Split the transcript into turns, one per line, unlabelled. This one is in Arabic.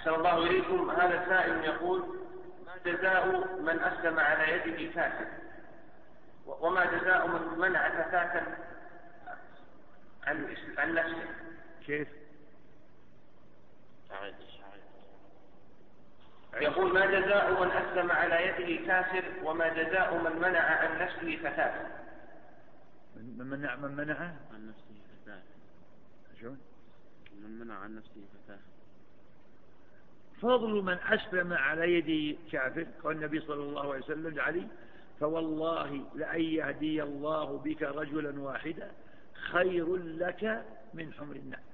أحسن الله إليكم. هذا سائل يقول: ما جزاء من أسلم على يده كافر، وما جزاء من منع زكاة عن نفسه؟
كيف؟
يقول: ما جزاء من أسلم على يده كافر، وما جزاء من منع عن نفسه فتاة؟
من منع
عن نفسه فتاة.
شلون؟
من منع عن نفسه فتاة.
فضل من أسلم على يد كافر، قال النبي صلى الله عليه وسلم لعلي: فوالله لأن يهدي الله بك رجلا واحدا خير لك من حمر النعم.